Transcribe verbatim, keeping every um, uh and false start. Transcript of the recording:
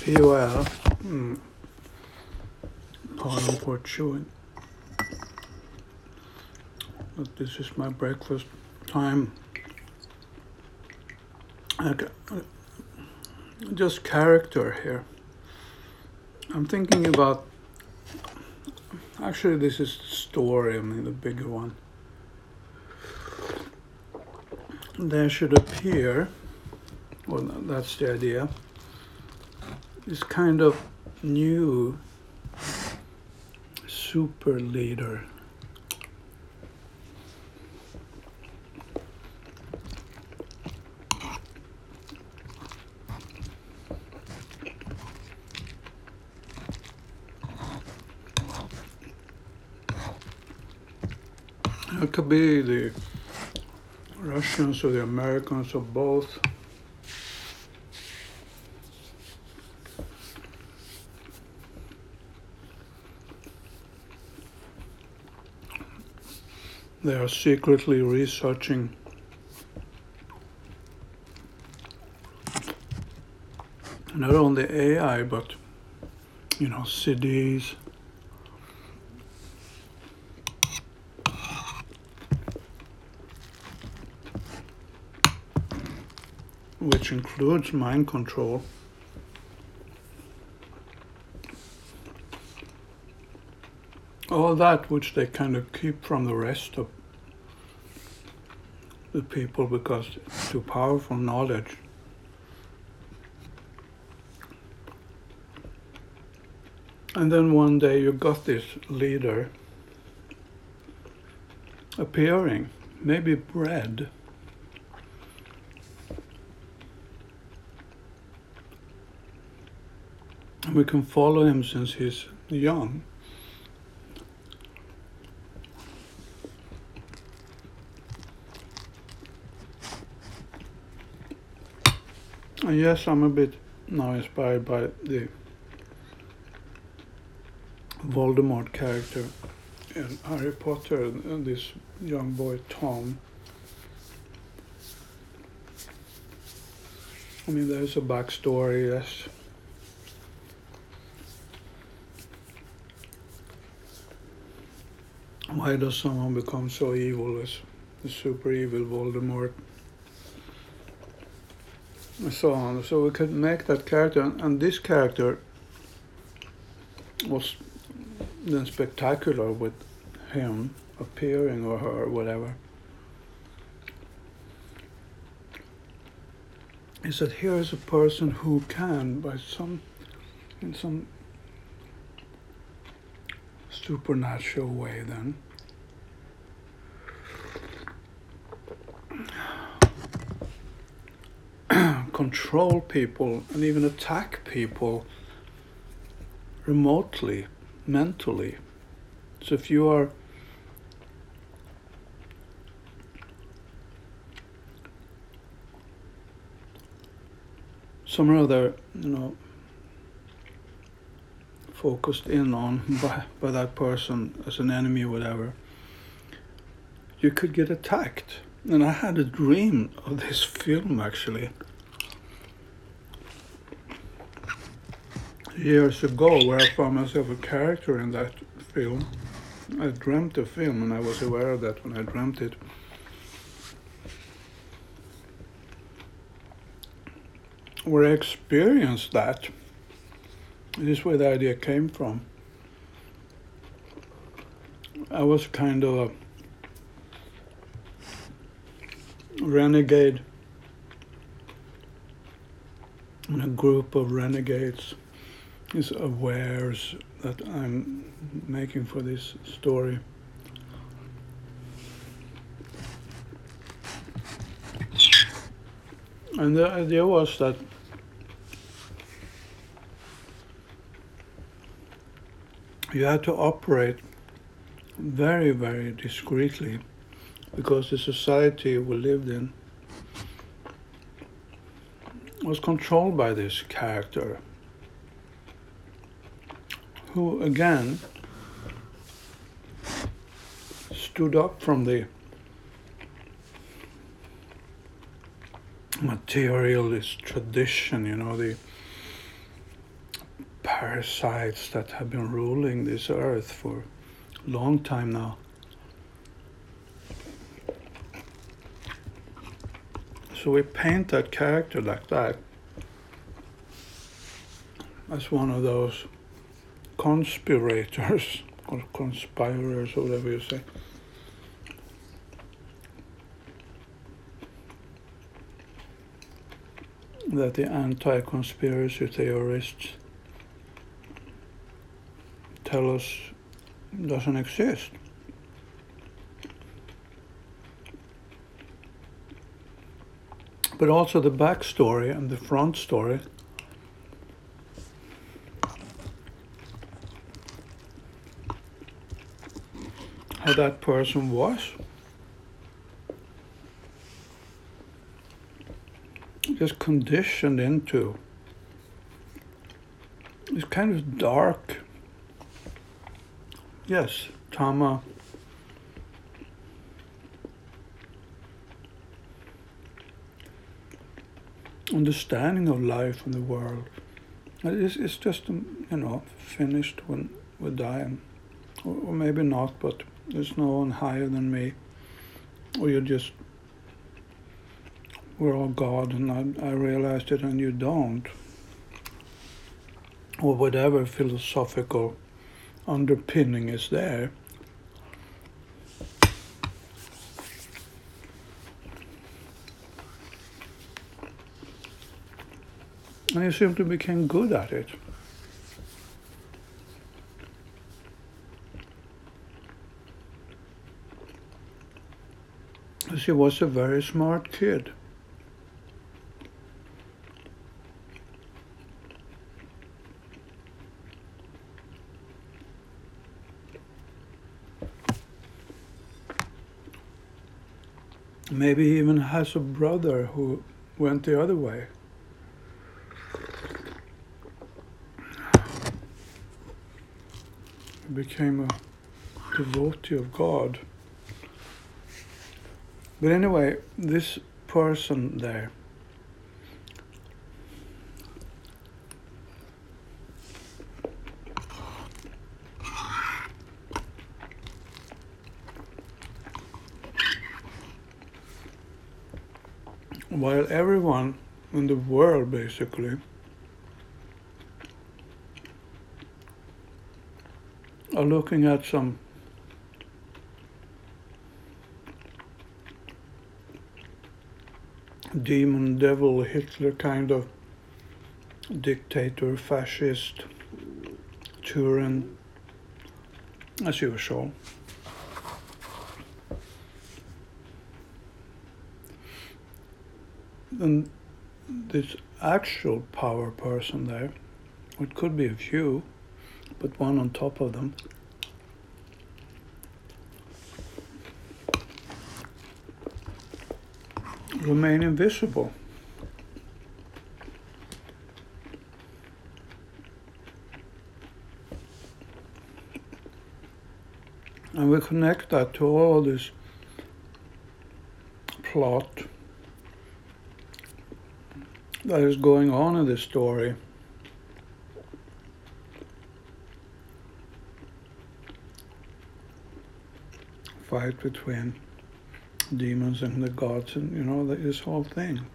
Be well. Mm. Pardon for chewing. But this is my breakfast time. Okay. Just character here. I'm thinking about. Actually, this is the story. I mean, the bigger one. There should appear. Well, that's the idea. This kind of new super leader. It could be the Russians or the Americans or both. They are secretly researching not only A I, but, you know, C Ds, which includes mind control. All that which they kind of keep from the rest of the people because it's too powerful knowledge. And then one day you got this leader appearing, maybe bred. And we can follow him since he's young. And yes, I'm a bit now inspired by the Voldemort character in Harry Potter, and this young boy Tom. I mean, there's a backstory, yes. Why does someone become so evil as the super evil Voldemort? And so on. So we could make that character, and this character was then spectacular with him appearing, or her, or whatever. He said, here is a person who can, by some, in some supernatural way then, control people and even attack people remotely, mentally. So if you are some or other, you know, focused in on by, by that person as an enemy or whatever, you could get attacked. And I had a dream of this film actually years ago, where I found myself a character in that film. I dreamt the film, and I was aware of that when I dreamt it. Where I experienced that. This is where the idea came from. I was kind of a renegade in a group of renegades. Is awares that I'm making for this story. And the idea was that you had to operate very, very discreetly, because the society we lived in was controlled by this character, who again stood up from the materialist tradition, you know, the parasites that have been ruling this earth for a long time now. So we paint that character like that as one of those conspirators or conspirers or whatever you say. That the anti-conspiracy theorists tell us doesn't exist. But also the backstory and the front story how that person was. Just conditioned into this kind of dark, yes, Tama, understanding of life and the world. It's, it's just, you know, finished when we die, or, or maybe not, but there's no one higher than me, or you just, we're all God, and I, I realized it and you don't, or whatever philosophical underpinning is there. And you seem to become good at it. She was a very smart kid. Maybe he even has a brother who went the other way. He became a devotee of God. But anyway, this person there, while everyone in the world basically are looking at some demon, devil, Hitler kind of dictator, fascist, Turin, as usual. And this actual power person there, it could be a few, but one on top of them, remain invisible. And we connect that to all this plot that is going on in this story. Fight between demons and the gods, and you know, this whole thing.